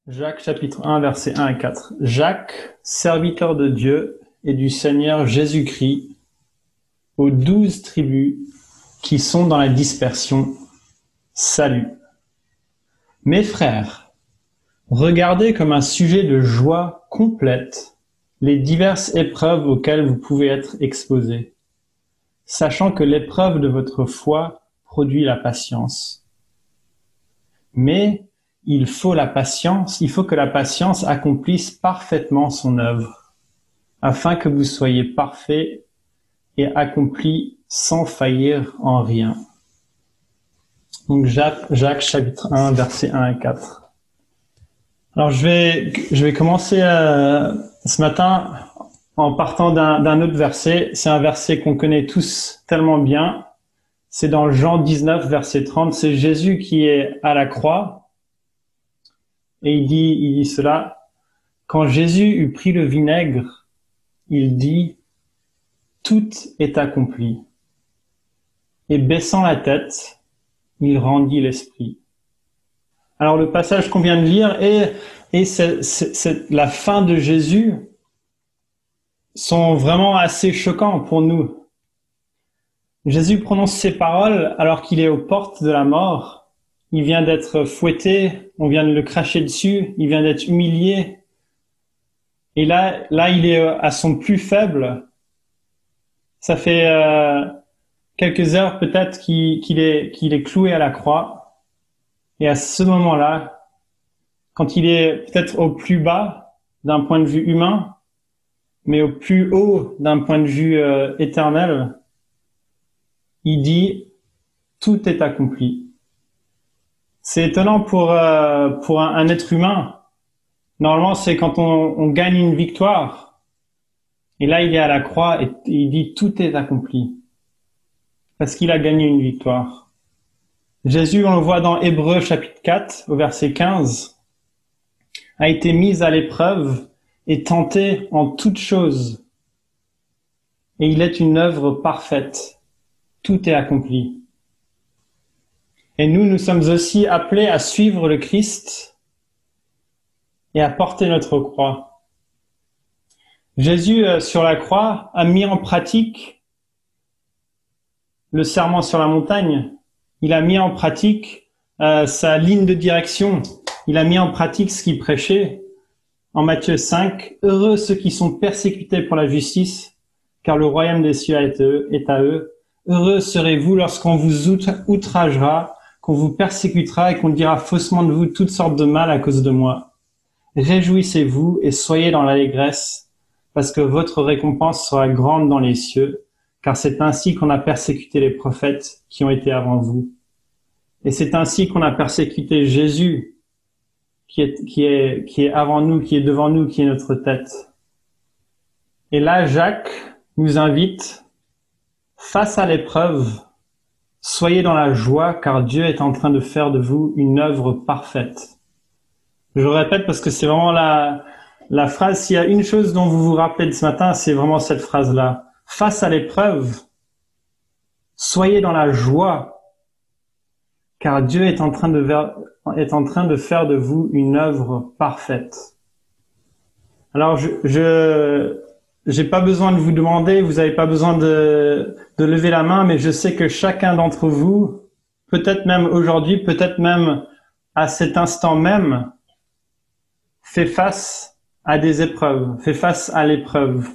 Jacques chapitre 1 versets 1 à 4. Jacques, serviteur de Dieu et du Seigneur Jésus-Christ, aux 12 tribus qui sont dans la dispersion, salut. Mes frères, regardez comme un sujet de joie complète les diverses épreuves auxquelles vous pouvez être exposés, sachant que l'épreuve de votre foi produit la patience. Mais il faut que la patience accomplisse parfaitement son œuvre, afin que vous soyez parfaits et accomplis sans faillir en rien. Donc Jacques chapitre 1 versets 1 à 4. Alors je vais commencer ce matin en partant d'un autre verset. C'est un verset qu'on connaît tous tellement bien. C'est dans Jean 19 verset 30. C'est Jésus qui est à la croix. Et il dit cela. Quand Jésus eut pris le vinaigre, il dit, tout est accompli. Et baissant la tête, il rendit l'esprit. Alors le passage qu'on vient de lire et c'est la fin de Jésus sont vraiment assez choquants pour nous. Jésus prononce ces paroles alors qu'il est aux portes de la mort. Il vient d'être fouetté, on vient de le cracher dessus, il vient d'être humilié. Et là, il est à son plus faible. Ça fait quelques heures peut-être qu'il est cloué à la croix. Et à ce moment-là, quand il est peut-être au plus bas d'un point de vue humain, mais au plus haut d'un point de vue éternel, il dit « Tout est accompli ». C'est étonnant pour un être humain. Normalement, c'est quand on gagne une victoire. Et là, il est à la croix et il dit « Tout est accompli ». Parce qu'il a gagné une victoire. Jésus, on le voit dans Hébreux chapitre 4, au verset 15, a été mis à l'épreuve et tenté en toutes choses. Et il est une œuvre parfaite. Tout est accompli. Et nous sommes aussi appelés à suivre le Christ et à porter notre croix. Jésus, sur la croix, a mis en pratique le serment sur la montagne. Il a mis en pratique sa ligne de direction. Il a mis en pratique ce qu'il prêchait. En Matthieu 5, « Heureux ceux qui sont persécutés pour la justice, car le royaume des cieux est à eux. Heureux serez-vous lorsqu'on vous outragera, qu'on vous persécutera et qu'on dira faussement de vous toutes sortes de mal à cause de moi. Réjouissez-vous et soyez dans l'allégresse, parce que votre récompense sera grande dans les cieux, car c'est ainsi qu'on a persécuté les prophètes qui ont été avant vous. Et c'est ainsi qu'on a persécuté Jésus, qui est avant nous, qui est devant nous, qui est notre tête. Et là, Jacques nous invite, face à l'épreuve, soyez dans la joie, car Dieu est en train de faire de vous une œuvre parfaite. Je le répète parce que c'est vraiment la phrase, s'il y a une chose dont vous vous rappelez de ce matin, c'est vraiment cette phrase-là. Face à l'épreuve, soyez dans la joie, car Dieu est en train de faire de vous une œuvre parfaite. Alors, j'ai pas besoin de vous demander, vous avez pas besoin de lever la main, mais je sais que chacun d'entre vous, peut-être même aujourd'hui, peut-être même à cet instant même, fait face à des épreuves, fait face à l'épreuve.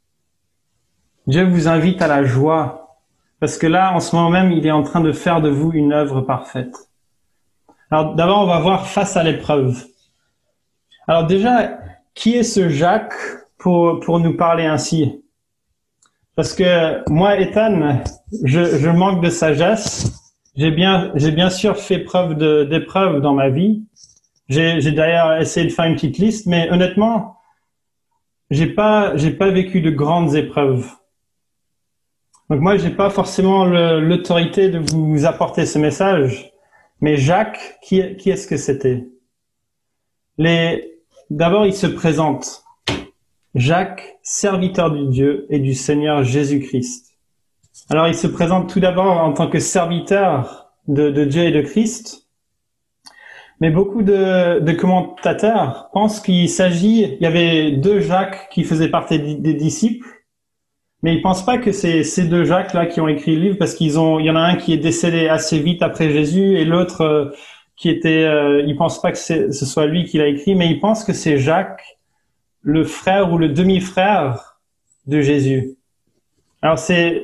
Dieu vous invite à la joie, parce que là, en ce moment même, il est en train de faire de vous une œuvre parfaite. Alors d'abord, on va voir face à l'épreuve. Alors déjà, qui est ce Jacques pour nous parler ainsi? Parce que moi, Ethan, je manque de sagesse. J'ai bien sûr fait preuve d'épreuves dans ma vie. J'ai d'ailleurs essayé de faire une petite liste, mais honnêtement, j'ai pas vécu de grandes épreuves. Donc moi, j'ai pas forcément l'autorité de vous apporter ce message. Mais Jacques, qui est-ce que c'était? D'abord, il se présente. Jacques, serviteur de Dieu et du Seigneur Jésus-Christ. Alors, il se présente tout d'abord en tant que serviteur de Dieu et de Christ. Mais beaucoup de commentateurs pensent il y avait deux Jacques qui faisaient partie des disciples, mais ils pensent pas que c'est ces deux Jacques-là qui ont écrit le livre, parce il y en a un qui est décédé assez vite après Jésus, et l'autre ils pensent pas que ce soit lui qui l'a écrit, mais ils pensent que c'est Jacques, le frère ou le demi-frère de Jésus. Alors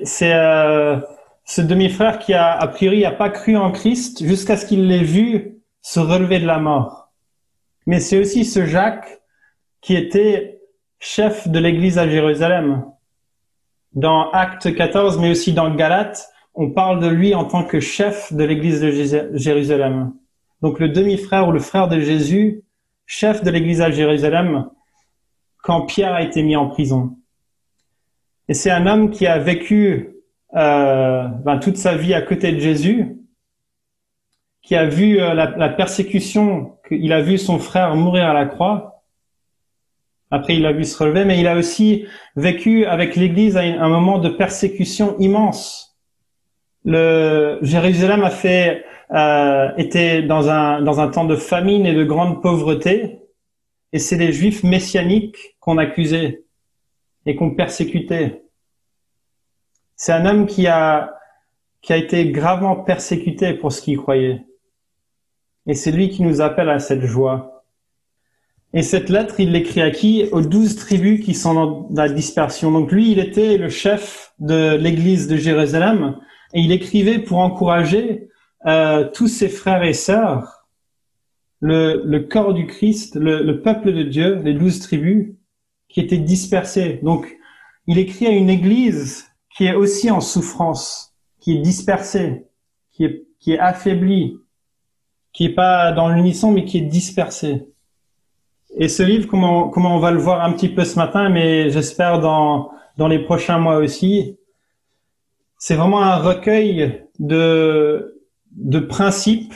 ce demi-frère qui a priori a pas cru en Christ jusqu'à ce qu'il l'ait vu se relever de la mort. Mais c'est aussi ce Jacques qui était chef de l'église à Jérusalem. Dans Acte 14, mais aussi dans Galates, on parle de lui en tant que chef de l'église de Jérusalem. Donc le demi-frère ou le frère de Jésus, chef de l'église à Jérusalem, quand Pierre a été mis en prison. Et c'est un homme qui a vécu toute sa vie à côté de Jésus, qui a vu la persécution, il a vu son frère mourir à la croix. Après, il l'a vu se relever, mais il a aussi vécu avec l'Église à un moment de persécution immense. Jérusalem était dans un temps de famine et de grande pauvreté, et c'est les Juifs messianiques qu'on accusait et qu'on persécutait. C'est un homme qui a été gravement persécuté pour ce qu'il croyait. Et c'est lui qui nous appelle à cette joie. Et cette lettre, il l'écrit à qui? Aux 12 tribus qui sont dans la dispersion. Donc lui, il était le chef de l'église de Jérusalem, et il écrivait pour encourager tous ses frères et sœurs, le corps du Christ, le peuple de Dieu, les 12 tribus, qui étaient dispersés. Donc, il écrit à une église qui est aussi en souffrance, qui est dispersée, qui est affaiblie, qui est pas dans l'unisson, mais qui est dispersée. Et ce livre, comment on va le voir un petit peu ce matin, mais j'espère dans les prochains mois aussi, c'est vraiment un recueil de principes,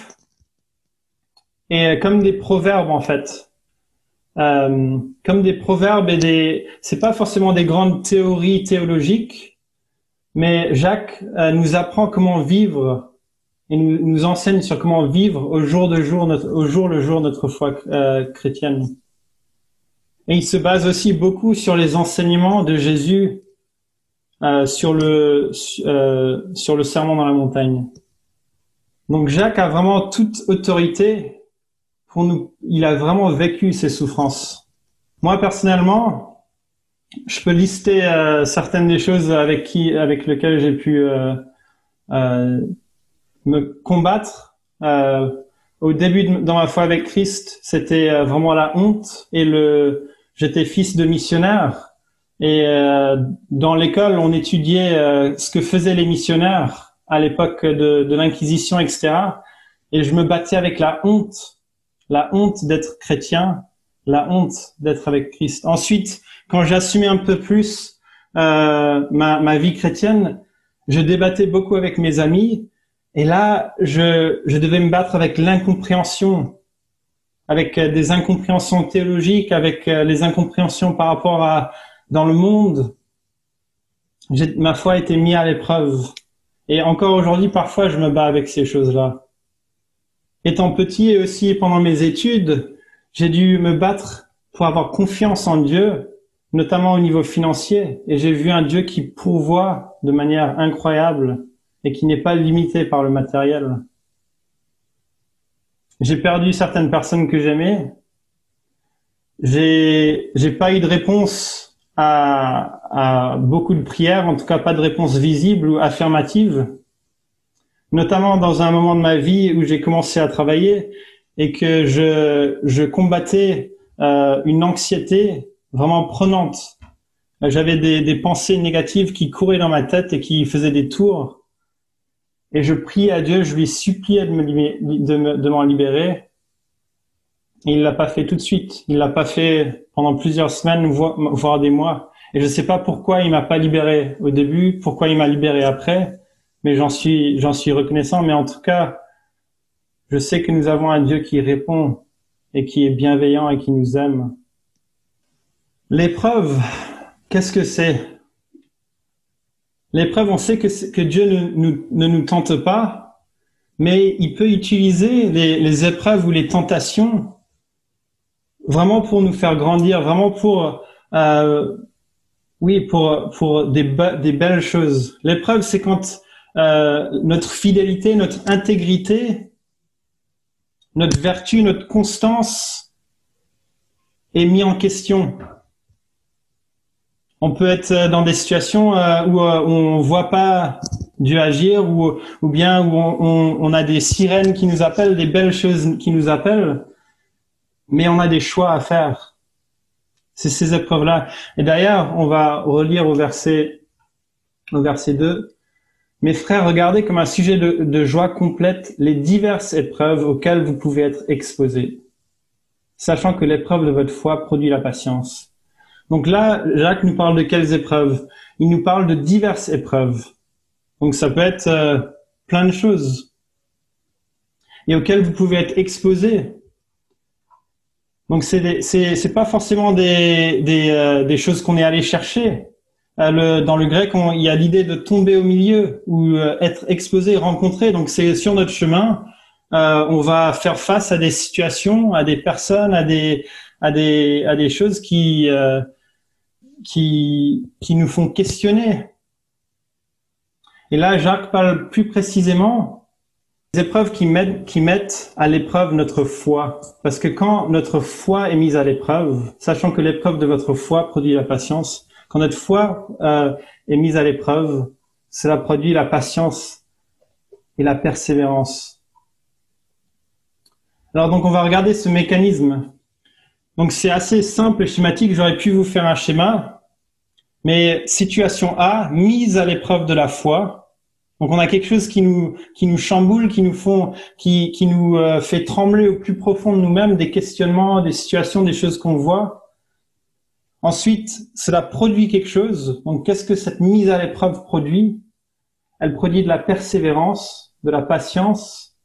et comme des proverbes en fait. Comme des proverbes c'est pas forcément des grandes théories théologiques, mais Jacques nous apprend comment vivre et nous enseigne sur comment vivre au jour le jour notre foi chrétienne. Et il se base aussi beaucoup sur les enseignements de Jésus sur le sermon dans la montagne. Donc Jacques a vraiment toute autorité pour nous. Il a vraiment vécu ces souffrances. Moi personnellement, je peux lister certaines des choses avec lesquelles j'ai pu me combattre. Au début dans ma foi avec Christ, c'était vraiment la honte, et j'étais fils de missionnaire, et dans l'école on étudiait ce que faisaient les missionnaires à l'époque de l'Inquisition, etc. Et je me battais avec la honte d'être chrétien, la honte d'être avec Christ. Ensuite, quand j'assumais un peu plus ma vie chrétienne, je débattais beaucoup avec mes amis, et là, je devais me battre avec l'incompréhension, avec des incompréhensions théologiques, avec les incompréhensions par rapport à dans le monde. Ma foi a été mise à l'épreuve. Et encore aujourd'hui, parfois, je me bats avec ces choses-là. Étant petit et aussi pendant mes études, j'ai dû me battre pour avoir confiance en Dieu, notamment au niveau financier. Et j'ai vu un Dieu qui pourvoit de manière incroyable et qui n'est pas limité par le matériel. J'ai perdu certaines personnes que j'aimais. J'ai pas eu de réponse à beaucoup de prières, en tout cas pas de réponse visible ou affirmative, notamment dans un moment de ma vie où j'ai commencé à travailler et que je combattais une anxiété vraiment prenante. J'avais des pensées négatives qui couraient dans ma tête et qui faisaient des tours. Et je priais à Dieu, je lui suppliais de m'en libérer. Et il l'a pas fait tout de suite. Il l'a pas fait pendant plusieurs semaines, voire des mois. Et je sais pas pourquoi il m'a pas libéré au début, pourquoi il m'a libéré après. Mais j'en suis reconnaissant. Mais en tout cas, je sais que nous avons un Dieu qui répond et qui est bienveillant et qui nous aime. L'épreuve, qu'est-ce que c'est? L'épreuve, on sait que Dieu ne nous tente pas, mais il peut utiliser les épreuves ou les tentations vraiment pour nous faire grandir, vraiment pour des belles choses. L'épreuve, c'est quand notre fidélité, notre intégrité, notre vertu, notre constance est mis en question. On peut être dans des situations où on voit pas Dieu agir, ou bien où on a des sirènes qui nous appellent, des belles choses qui nous appellent, mais on a des choix à faire. C'est ces épreuves-là. Et d'ailleurs, on va relire au verset 2. Mes frères, regardez comme un sujet de joie complète les diverses épreuves auxquelles vous pouvez être exposés, sachant que l'épreuve de votre foi produit la patience. Donc là, Jacques nous parle de quelles épreuves? Il nous parle de diverses épreuves. Donc ça peut être plein de choses et auxquelles vous pouvez être exposés. Donc c'est pas forcément des choses qu'on est allé chercher. Dans le grec, il y a l'idée de tomber au milieu ou être exposé, rencontré. Donc c'est sur notre chemin, on va faire face à des situations, à des personnes, à des choses qui nous font questionner. Et là, Jacques parle plus précisément des épreuves qui mettent à l'épreuve notre foi. Parce que quand notre foi est mise à l'épreuve, sachant que l'épreuve de votre foi produit la patience, quand notre foi est mise à l'épreuve, cela produit la patience et la persévérance. Alors donc on va regarder ce mécanisme. Donc c'est assez simple et schématique, j'aurais pu vous faire un schéma, mais situation A, mise à l'épreuve de la foi. Donc on a quelque chose qui nous chamboule, qui nous fait trembler au plus profond de nous-mêmes, des questionnements, des situations, des choses qu'on voit. Ensuite, cela produit quelque chose. Donc qu'est-ce que cette mise à l'épreuve produit? Elle produit de la persévérance, de la patience.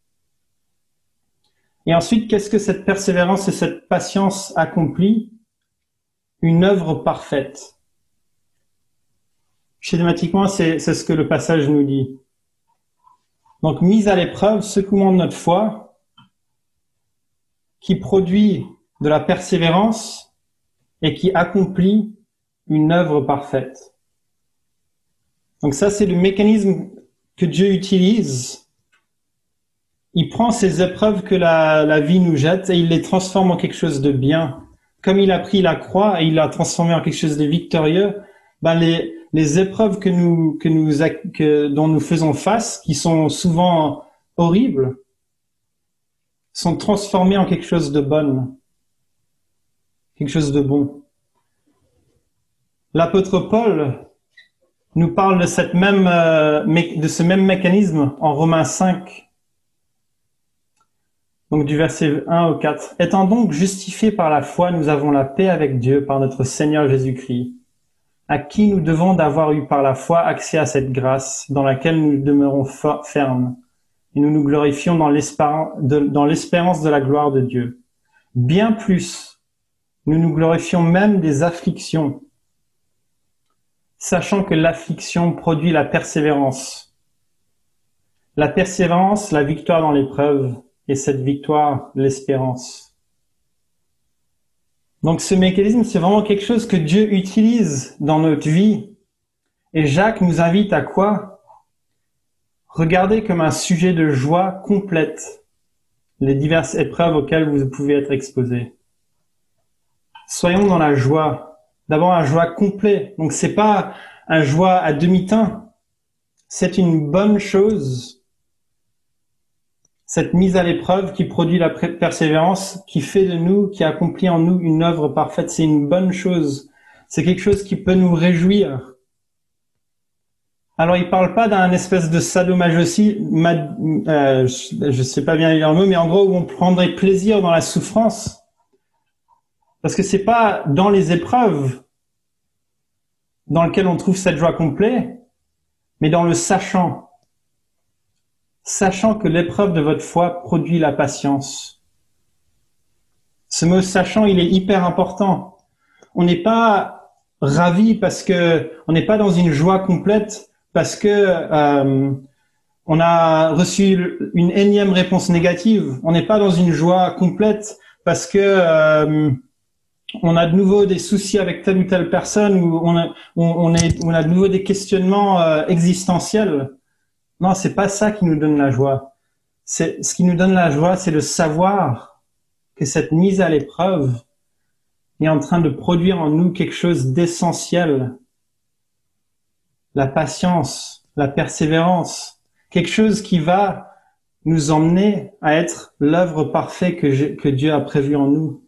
Et ensuite, qu'est-ce que cette persévérance et cette patience accomplit? Une œuvre parfaite. Schématiquement, c'est ce que le passage nous dit. Donc, mise à l'épreuve, secouement de notre foi, qui produit de la persévérance et qui accomplit une œuvre parfaite. Donc ça, c'est le mécanisme que Dieu utilise. Il prend ces épreuves que la vie nous jette et il les transforme en quelque chose de bien. Comme il a pris la croix et il l'a transformé en quelque chose de victorieux, les épreuves dont nous faisons face, qui sont souvent horribles, sont transformées en quelque chose de bon, quelque chose de bon. L'apôtre Paul nous parle de ce même mécanisme en Romains 5. Donc du verset 1 au 4. Étant donc justifiés par la foi, nous avons la paix avec Dieu par notre Seigneur Jésus-Christ, à qui nous devons d'avoir eu par la foi accès à cette grâce dans laquelle nous demeurons fermes, et nous nous glorifions dans l'espérance de la gloire de Dieu. Bien plus, nous nous glorifions même des afflictions, sachant que l'affliction produit la persévérance. La persévérance, la victoire dans l'épreuve, et cette victoire, l'espérance. Donc ce mécanisme, c'est vraiment quelque chose que Dieu utilise dans notre vie. Et Jacques nous invite à quoi? Regardez comme un sujet de joie complète les diverses épreuves auxquelles vous pouvez être exposés. Soyons dans la joie. D'abord un joie complet. Donc c'est pas un joie à demi-teint. C'est une bonne chose. Cette mise à l'épreuve qui produit la persévérance, qui fait de nous, qui accomplit en nous une œuvre parfaite, c'est une bonne chose. C'est quelque chose qui peut nous réjouir. Alors, il parle pas d'un espèce de sadomasochisme, je sais pas bien lire le mot, mais en gros, où on prendrait plaisir dans la souffrance. Parce que c'est pas dans les épreuves dans lesquelles on trouve cette joie complète, mais dans le sachant que l'épreuve de votre foi produit la patience. Ce mot sachant, il est hyper important. On n'est pas ravi parce que on n'est pas dans une joie complète parce que on a reçu une énième réponse négative. On n'est pas dans une joie complète parce que on a de nouveau des soucis avec telle ou telle personne ou on a de nouveau des questionnements existentiels. Non, c'est pas ça qui nous donne la joie. C'est ce qui nous donne la joie, c'est le savoir que cette mise à l'épreuve est en train de produire en nous quelque chose d'essentiel. La patience, la persévérance, quelque chose qui va nous emmener à être l'œuvre parfaite que Dieu a prévue en nous.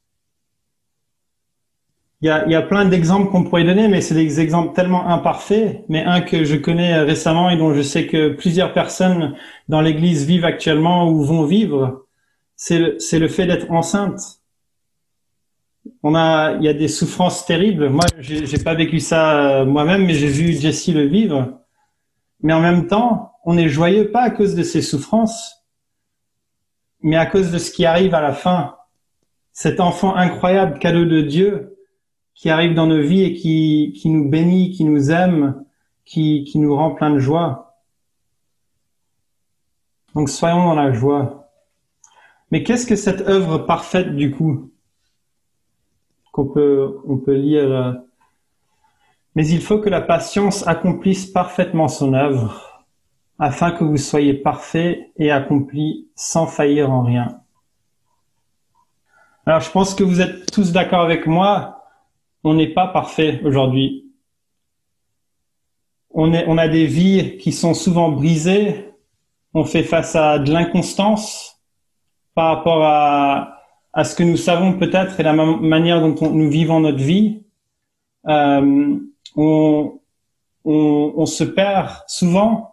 Il y a plein d'exemples qu'on pourrait donner, mais c'est des exemples tellement imparfaits. Mais un que je connais récemment et dont je sais que plusieurs personnes dans l'Église vivent actuellement ou vont vivre, c'est le fait d'être enceinte. Il y a des souffrances terribles. Moi, j'ai pas vécu ça moi-même, mais j'ai vu Jessie le vivre. Mais en même temps, on est joyeux pas à cause de ces souffrances, mais à cause de ce qui arrive à la fin. Cet enfant incroyable, cadeau de Dieu, qui arrive dans nos vies et qui nous bénit, qui nous aime, qui nous rend plein de joie. Donc soyons dans la joie. Mais qu'est-ce que cette œuvre parfaite du coup on peut lire? Mais il faut que la patience accomplisse parfaitement son œuvre, afin que vous soyez parfaits et accomplis sans faillir en rien. Alors je pense que vous êtes tous d'accord avec moi, on n'est pas parfait aujourd'hui. On a des vies qui sont souvent brisées, on fait face à de l'inconstance par rapport à ce que nous savons peut-être et la manière dont nous vivons notre vie. On se perd souvent.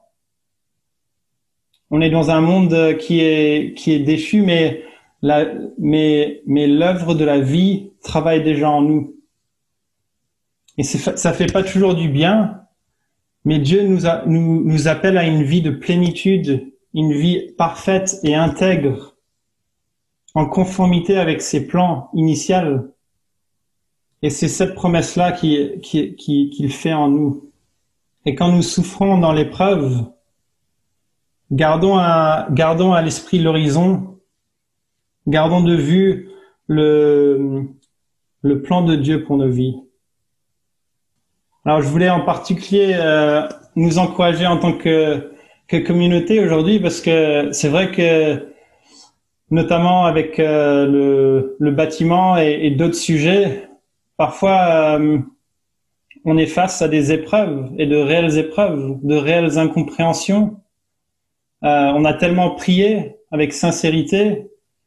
On est dans un monde qui est déchu, mais l'œuvre de la vie travaille déjà en nous. Et ça fait pas toujours du bien, mais Dieu nous appelle à une vie de plénitude, une vie parfaite et intègre, en conformité avec ses plans initiaux. Et c'est cette promesse-là qu'il fait en nous. Et quand nous souffrons dans l'épreuve, gardons à l'esprit l'horizon, gardons de vue le plan de Dieu pour nos vies. Alors je voulais en particulier nous encourager en tant que communauté aujourd'hui, parce que c'est vrai que notamment avec le bâtiment et d'autres sujets, parfois on est face à des épreuves et de réelles incompréhensions. On a tellement prié avec sincérité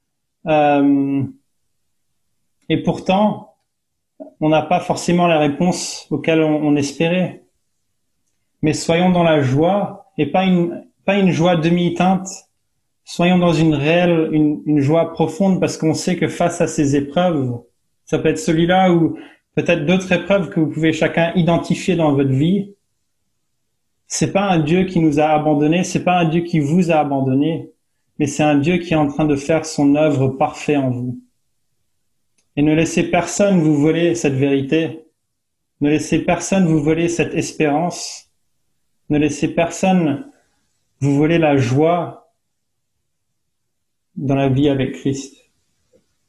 et pourtant on n'a pas forcément la réponse auxquelles on espérait. Mais soyons dans la joie et pas une joie demi-teinte. Soyons dans une joie profonde, parce qu'on sait que face à ces épreuves, ça peut être celui-là ou peut-être d'autres épreuves que vous pouvez chacun identifier dans votre vie. C'est pas un Dieu qui nous a abandonnés, c'est pas un Dieu qui vous a abandonnés, mais c'est un Dieu qui est en train de faire son œuvre parfaite en vous. Et ne laissez personne vous voler cette vérité. Ne laissez personne vous voler cette espérance. Ne laissez personne vous voler la joie dans la vie avec Christ.